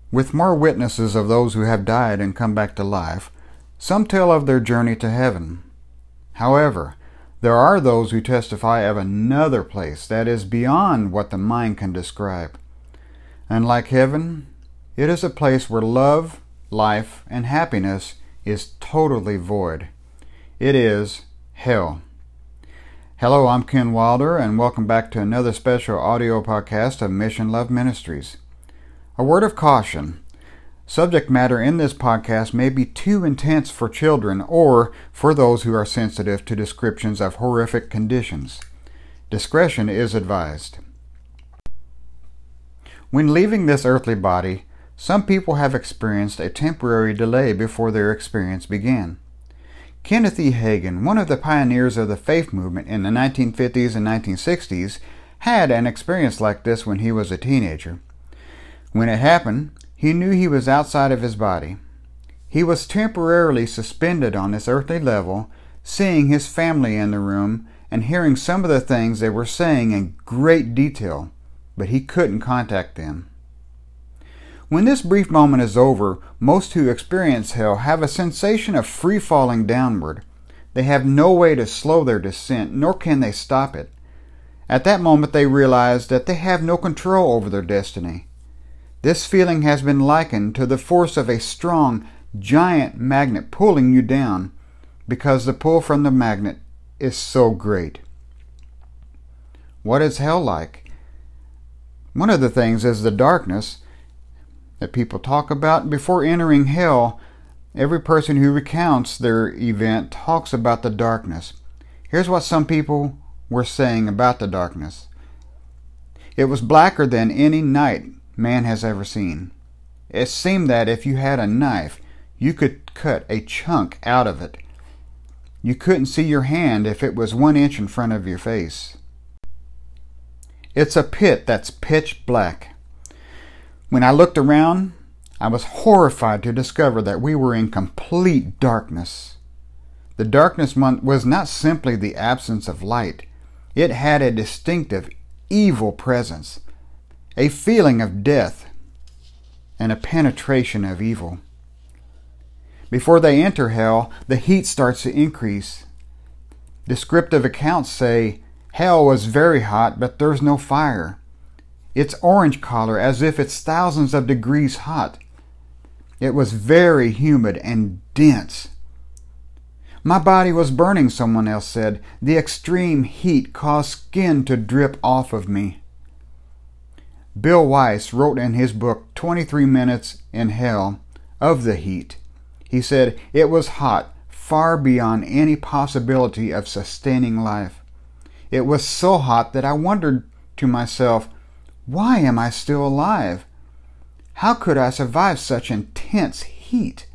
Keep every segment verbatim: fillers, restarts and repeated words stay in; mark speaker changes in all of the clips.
Speaker 1: With more witnesses of those who have died and come back to life, some tell of their journey to heaven. However, there are those who testify of another place that is beyond what the mind can describe. Unlike heaven, it is a place where love, life, and happiness is totally void. It is hell. Hello, I'm Ken Wilder, and welcome back to another special audio podcast of Mission Love Ministries. A word of caution. Subject matter in this podcast may be too intense for children or for those who are sensitive to descriptions of horrific conditions. Discretion is advised. When leaving this earthly body, some people have experienced a temporary delay before their experience began. Kenneth E. Hagin, one of the pioneers of the faith movement in the nineteen fifties and nineteen sixties, had an experience like this when he was a teenager. When it happened, he knew he was outside of his body. He was temporarily suspended on this earthly level, seeing his family in the room and hearing some of the things they were saying in great detail, but he couldn't contact them. When this brief moment is over, most who experience hell have a sensation of free falling downward. They have no way to slow their descent, nor can they stop it. At that moment they realize that they have no control over their destiny. This feeling has been likened to the force of a strong, giant magnet pulling you down, because the pull from the magnet is so great. What is hell like? One of the things is the darkness that people talk about. Before entering hell, every person who recounts their event talks about the darkness. Here's what some people were saying about the darkness. It was blacker than any night man has ever seen. It seemed that if you had a knife, you could cut a chunk out of it. You couldn't see your hand if it was one inch in front of your face. It's a pit that's pitch black. When I looked around, I was horrified to discover that we were in complete darkness. The darkness was not simply the absence of light. It had a distinctive, evil presence, a feeling of death, and a penetration of evil. Before they enter hell, the heat starts to increase. Descriptive accounts say, hell was very hot, but there's no fire. It's orange color, as if it's thousands of degrees hot. It was very humid and dense. My body was burning, someone else said. The extreme heat caused skin to drip off of me. Bill Weiss wrote in his book, twenty-three minutes in Hell, of the heat. He said, it was hot, far beyond any possibility of sustaining life. It was so hot that I wondered to myself, why am I still alive? How could I survive such intense heat?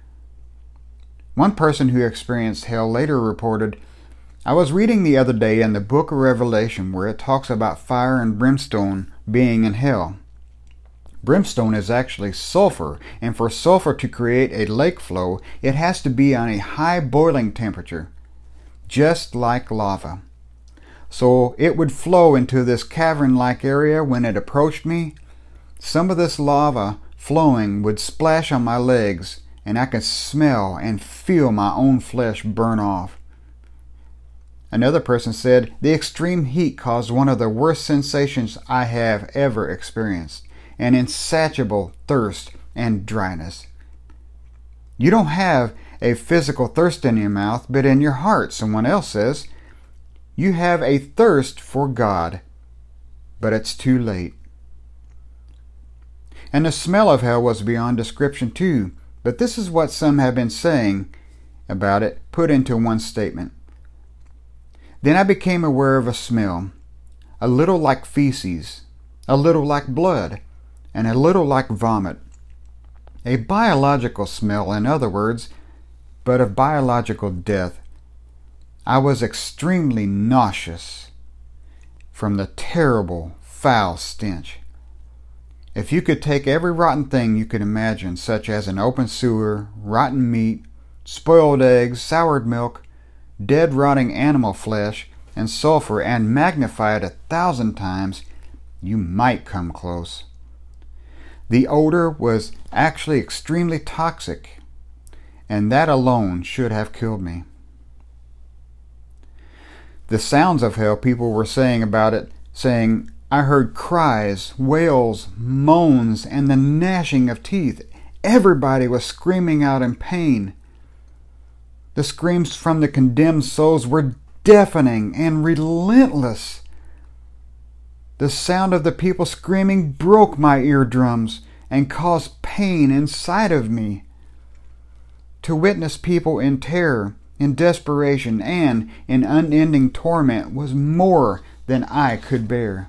Speaker 1: One person who experienced hell later reported, I was reading the other day in the book of Revelation where it talks about fire and brimstone being in hell. Brimstone is actually sulfur, and for sulfur to create a lake flow, it has to be on a high boiling temperature, just like lava. So it would flow into this cavern-like area. When it approached me, some of this lava flowing would splash on my legs, and I could smell and feel my own flesh burn off. Another person said, the extreme heat caused one of the worst sensations I have ever experienced, an insatiable thirst and dryness. You don't have a physical thirst in your mouth, but in your heart, someone else says. You have a thirst for God, but it's too late. And the smell of hell was beyond description too, but this is what some have been saying about it, put into one statement. Then I became aware of a smell, a little like feces, a little like blood, and a little like vomit. A biological smell, in other words, but of biological death. I was extremely nauseous from the terrible, foul stench. If you could take every rotten thing you could imagine, such as an open sewer, rotten meat, spoiled eggs, soured milk, dead rotting animal flesh, and sulfur, and magnify it a thousand times, you might come close. The odor was actually extremely toxic, and that alone should have killed me. The sounds of hell, people were saying about it, saying, I heard cries, wails, moans, and the gnashing of teeth. Everybody was screaming out in pain. The screams from the condemned souls were deafening and relentless. The sound of the people screaming broke my eardrums and caused pain inside of me. To witness people in terror, in desperation, and in unending torment was more than I could bear.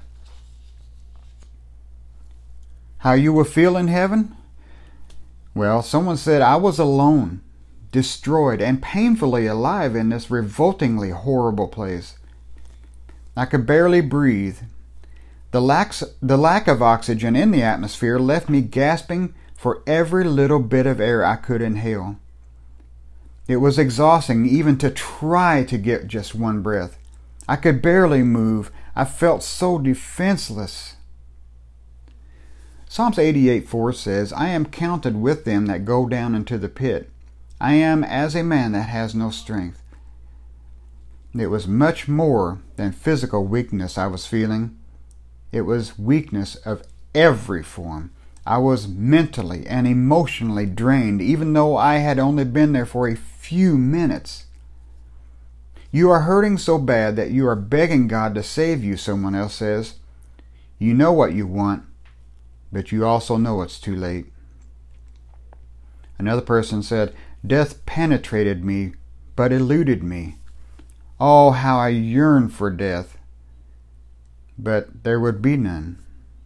Speaker 1: How you will feel in heaven? Well, someone said I was alone, destroyed, and painfully alive in this revoltingly horrible place. I could barely breathe. The lack, the lack of oxygen in the atmosphere left me gasping for every little bit of air I could inhale. It was exhausting even to try to get just one breath. I could barely move. I felt so defenseless. Psalms eighty-eight four says, I am counted with them that go down into the pit. I am as a man that has no strength. It was much more than physical weakness I was feeling. It was weakness of every form. I was mentally and emotionally drained, even though I had only been there for a few minutes. You are hurting so bad that you are begging God to save you, someone else says. You know what you want, but you also know it's too late. Another person said, death penetrated me, but eluded me. Oh, how I yearn for death, but there would be none.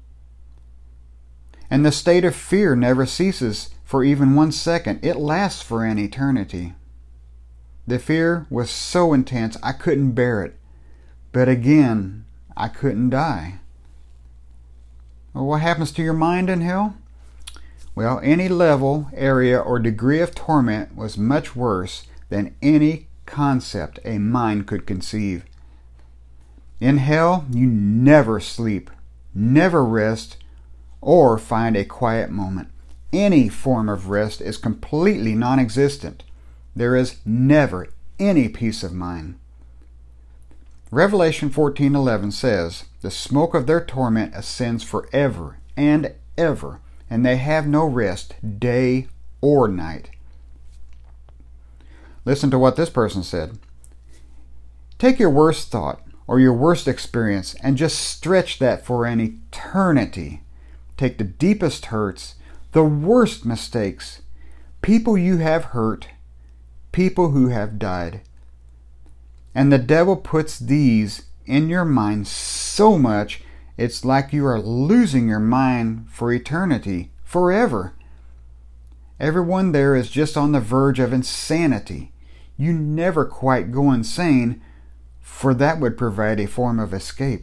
Speaker 1: And the state of fear never ceases for even one second. It lasts for an eternity. The fear was so intense I couldn't bear it. But again, I couldn't die. Well, what happens to your mind in hell? Well, any level, area, or degree of torment was much worse than any concept a mind could conceive. In hell, you never sleep, never rest, or find a quiet moment. Any form of rest is completely non-existent. There is never any peace of mind. Revelation fourteen eleven says, the smoke of their torment ascends forever and ever, and they have no rest day or night. Listen to what this person said. Take your worst thought or your worst experience and just stretch that for an eternity. Take the deepest hurts, the worst mistakes, people you have hurt, people who have died. And the devil puts these in your mind so much, it's like you are losing your mind for eternity, forever. Everyone there is just on the verge of insanity. You never quite go insane, for that would provide a form of escape.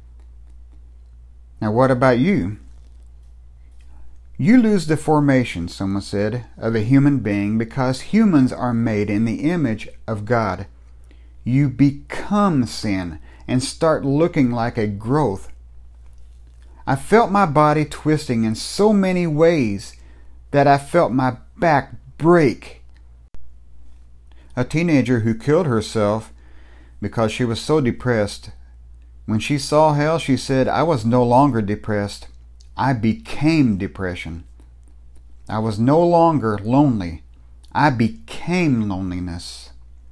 Speaker 1: Now what about you? You lose the formation, someone said, of a human being because humans are made in the image of God. You become sin and start looking like a growth. I felt my body twisting in so many ways that I felt my back break. A teenager who killed herself because she was so depressed. When she saw hell, she said, I was no longer depressed. I became depression. I was no longer lonely. I became loneliness.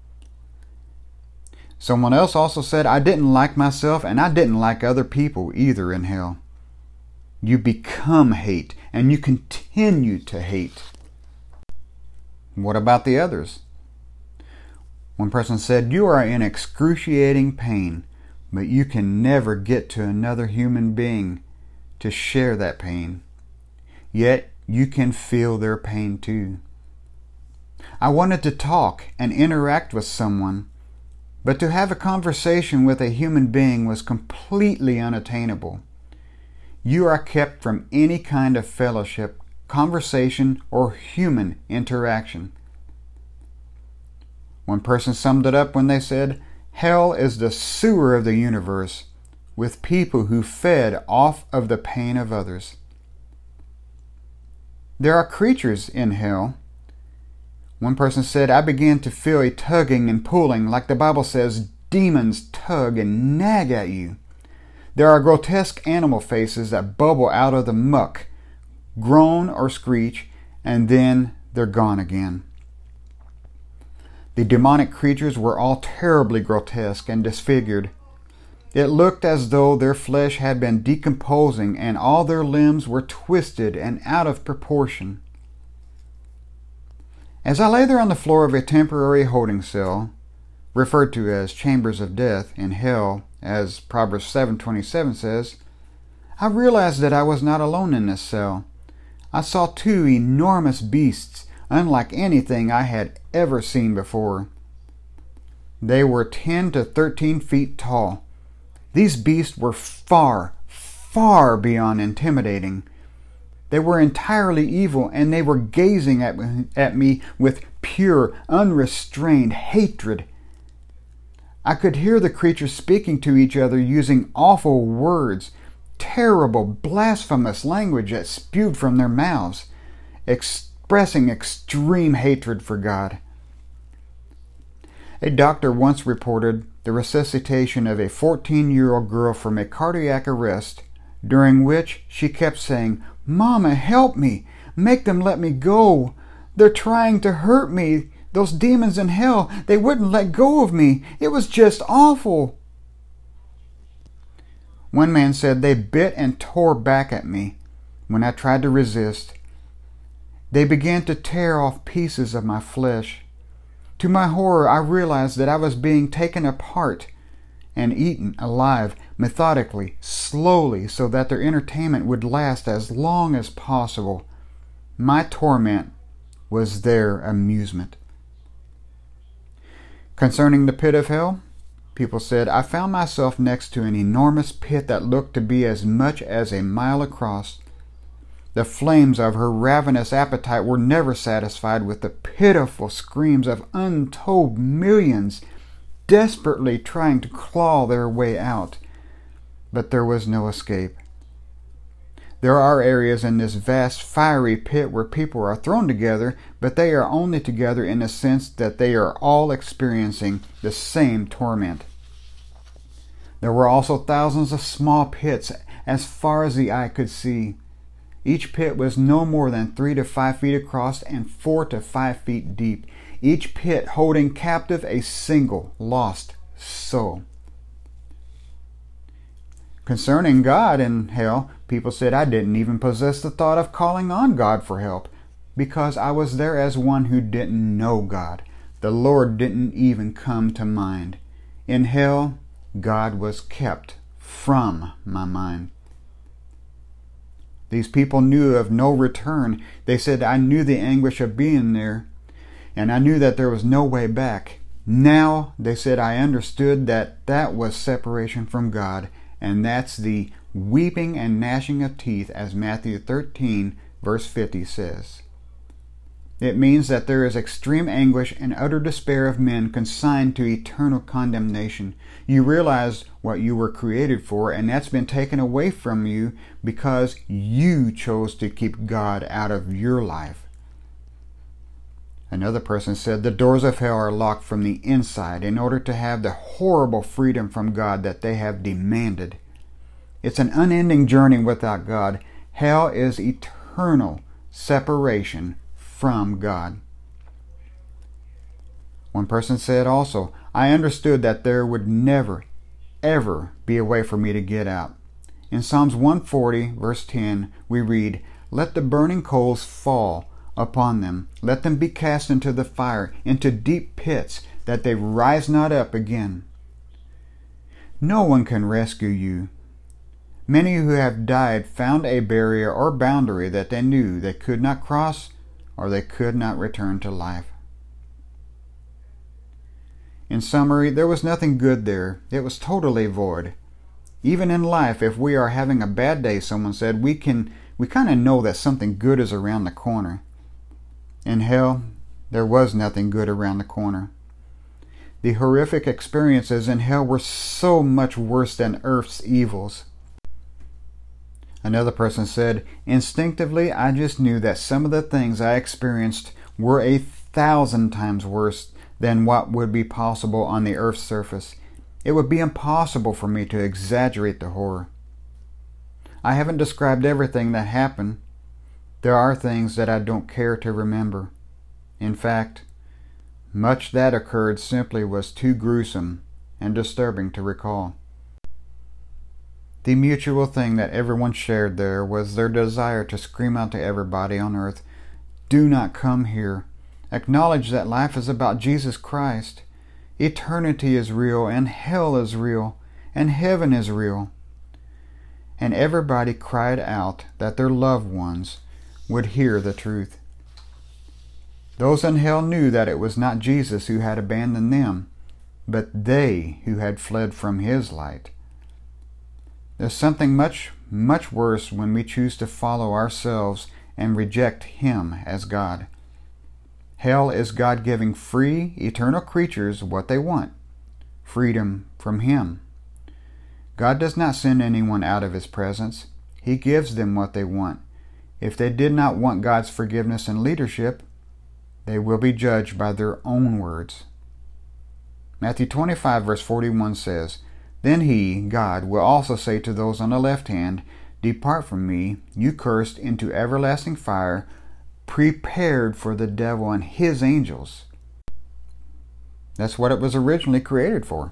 Speaker 1: Someone else also said, I didn't like myself and I didn't like other people either in hell. You become hate and you continue to hate. What about the others? One person said, you are in excruciating pain, but you can never get to another human being to share that pain. Yet you can feel their pain too. I wanted to talk and interact with someone, but to have a conversation with a human being was completely unattainable. You are kept from any kind of fellowship, conversation, or human interaction. One person summed it up when they said, hell is the sewer of the universe, with people who fed off of the pain of others. There are creatures in hell. One person said, I began to feel a tugging and pulling, like the Bible says, demons tug and nag at you. There are grotesque animal faces that bubble out of the muck, groan or screech, and then they're gone again. The demonic creatures were all terribly grotesque and disfigured. It looked as though their flesh had been decomposing and all their limbs were twisted and out of proportion. As I lay there on the floor of a temporary holding cell, referred to as chambers of death in hell, as Proverbs seven twenty-seven says, I realized that I was not alone in this cell. I saw two enormous beasts, unlike anything I had ever seen before. They were ten to thirteen feet tall. These beasts were far, far beyond intimidating. They were entirely evil, and they were gazing at me, at me with pure, unrestrained hatred. I could hear the creatures speaking to each other using awful words, terrible, blasphemous language that spewed from their mouths, expressing extreme hatred for God. A doctor once reported the resuscitation of a fourteen-year-old girl from a cardiac arrest, during which she kept saying, Mama, help me! Make them let me go! They're trying to hurt me! Those demons in hell, they wouldn't let go of me! It was just awful! One man said they bit and tore back at me when I tried to resist. They began to tear off pieces of my flesh. To my horror, I realized that I was being taken apart and eaten alive, methodically, slowly, so that their entertainment would last as long as possible. My torment was their amusement. Concerning the pit of hell, people said, I found myself next to an enormous pit that looked to be as much as a mile across. The flames of her ravenous appetite were never satisfied with the pitiful screams of untold millions desperately trying to claw their way out. But there was no escape. There are areas in this vast fiery pit where people are thrown together, but they are only together in the sense that they are all experiencing the same torment. There were also thousands of small pits as far as the eye could see. Each pit was no more than three to five feet across and four to five feet deep, each pit holding captive a single lost soul. Concerning God in hell, people said I didn't even possess the thought of calling on God for help, because I was there as one who didn't know God. The Lord didn't even come to mind. In hell, God was kept from my mind. These people knew of no return. They said, I knew the anguish of being there, and I knew that there was no way back. Now, they said, I understood that that was separation from God, and that's the weeping and gnashing of teeth, as Matthew thirteen, verse fifty says. It means that there is extreme anguish and utter despair of men consigned to eternal condemnation. You realize what you were created for, and that's been taken away from you because you chose to keep God out of your life. Another person said the doors of hell are locked from the inside in order to have the horrible freedom from God that they have demanded. It's an unending journey without God. Hell is eternal separation from God. One person said also, I understood that there would never, ever be a way for me to get out. In Psalms one forty, verse ten, we read, Let the burning coals fall upon them. Let them be cast into the fire, into deep pits, that they rise not up again. No one can rescue you. Many who have died found a barrier or boundary that they knew they could not cross, or they could not return to life. In summary, there was nothing good there. It was totally void. Even in life, if we are having a bad day, someone said, we can we kind of know that something good is around the corner. In hell, there was nothing good around the corner. The horrific experiences in hell were so much worse than earth's evils. Another person said, instinctively, I just knew that some of the things I experienced were a thousand times worse than what would be possible on the earth's surface. It would be impossible for me to exaggerate the horror. I haven't described everything that happened. There are things that I don't care to remember. In fact, much that occurred simply was too gruesome and disturbing to recall. The mutual thing that everyone shared there was their desire to scream out to everybody on earth, do not come here. Acknowledge that life is about Jesus Christ. Eternity is real, and hell is real, and heaven is real. And everybody cried out that their loved ones would hear the truth. Those in hell knew that it was not Jesus who had abandoned them, but they who had fled from His light. There's something much, much worse when we choose to follow ourselves and reject Him as God. Hell is God giving free, eternal creatures what they want, freedom from Him. God does not send anyone out of His presence. He gives them what they want. If they did not want God's forgiveness and leadership, they will be judged by their own words. Matthew twenty-five verse forty-one says, Then He, God, will also say to those on the left hand, Depart from me, you cursed, into everlasting fire, prepared for the devil and his angels. That's what it was originally created for.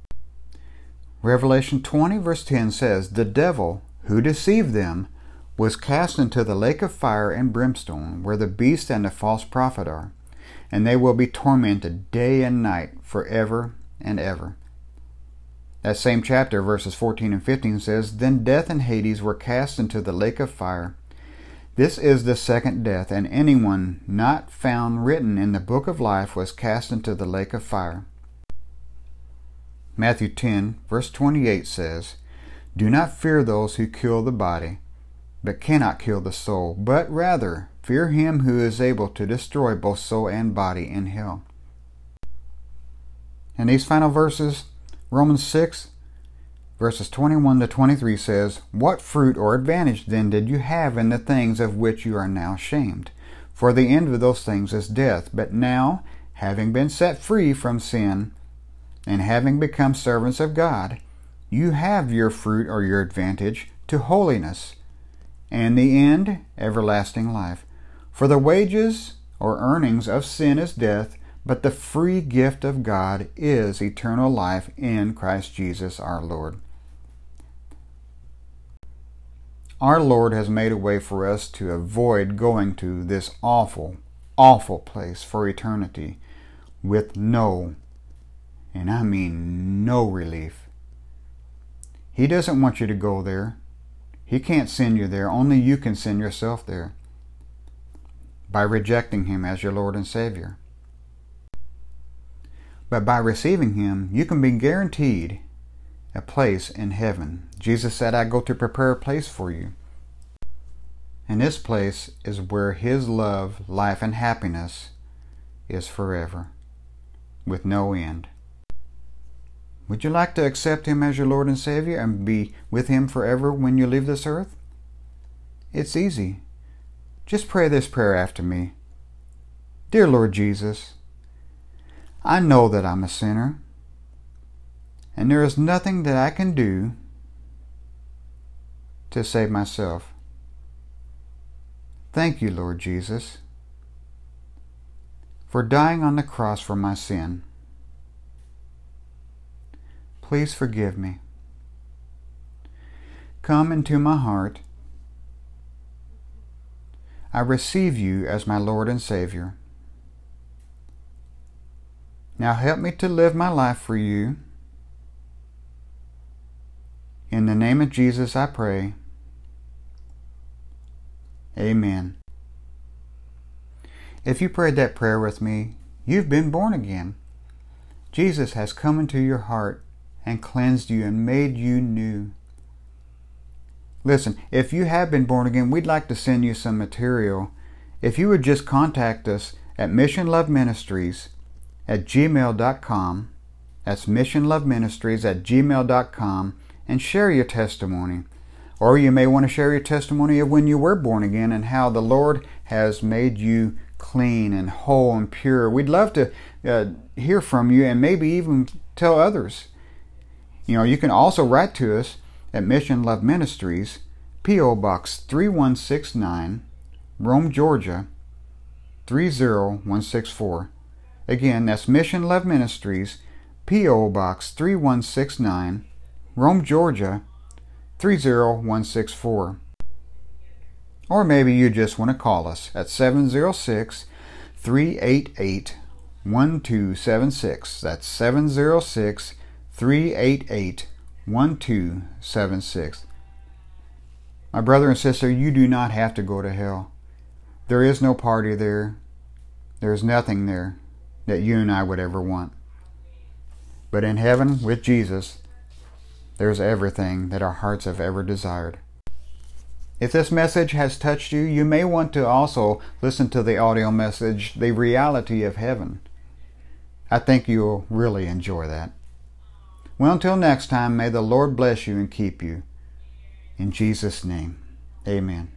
Speaker 1: Revelation twenty verse ten says, The devil, who deceived them, was cast into the lake of fire and brimstone, where the beast and the false prophet are, and they will be tormented day and night forever and ever. That same chapter, verses fourteen and fifteen says, Then death and Hades were cast into the lake of fire. This is the second death, and anyone not found written in the book of life was cast into the lake of fire. Matthew ten, verse twenty-eight says, Do not fear those who kill the body, but cannot kill the soul, but rather fear Him who is able to destroy both soul and body in hell. In these final verses, Romans six, verses twenty-one to twenty-three says, What fruit or advantage then did you have in the things of which you are now ashamed? For the end of those things is death. But now, having been set free from sin, and having become servants of God, you have your fruit or your advantage to holiness, and the end, everlasting life. For the wages or earnings of sin is death, but the free gift of God is eternal life in Christ Jesus our Lord. Our Lord has made a way for us to avoid going to this awful, awful place for eternity with no, and I mean no relief. He doesn't want you to go there. He can't send you there. Only you can send yourself there by rejecting Him as your Lord and Savior. But by receiving Him, you can be guaranteed a place in heaven. Jesus said, I go to prepare a place for you. And this place is where His love, life, and happiness is forever, with no end. Would you like to accept Him as your Lord and Savior and be with Him forever when you leave this earth? It's easy. Just pray this prayer after me. Dear Lord Jesus, I know that I'm a sinner, and there is nothing that I can do to save myself. Thank you, Lord Jesus, for dying on the cross for my sin. Please forgive me. Come into my heart. I receive you as my Lord and Savior. Now help me to live my life for you. In the name of Jesus I pray. Amen. If you prayed that prayer with me, you've been born again. Jesus has come into your heart and cleansed you and made you new. Listen, if you have been born again, we'd like to send you some material. If you would just contact us at Mission Love Ministries at gmail dot com, that's Mission Love Ministries at gmail dot com, and share your testimony. Or you may want to share your testimony of when you were born again and how the Lord has made you clean and whole and pure. We'd love to uh, hear from you and maybe even tell others. You know, you can also write to us at Mission Love Ministries, P O Box three one six nine, Rome, Georgia three zero one six four. Again, that's Mission Love Ministries, P O Box three one six nine, Rome, Georgia three zero one six four. Or maybe you just want to call us at seven zero six, three eight eight, one two seven six. That's seven zero six, three eight eight, one two seven six. My brother and sister, you do not have to go to hell. There is no party there. There is nothing there that you and I would ever want. But in heaven with Jesus, there's everything that our hearts have ever desired. If this message has touched you, you may want to also listen to the audio message, The Reality of Heaven. I think you'll really enjoy that. Well, until next time, may the Lord bless you and keep you. In Jesus' name, amen.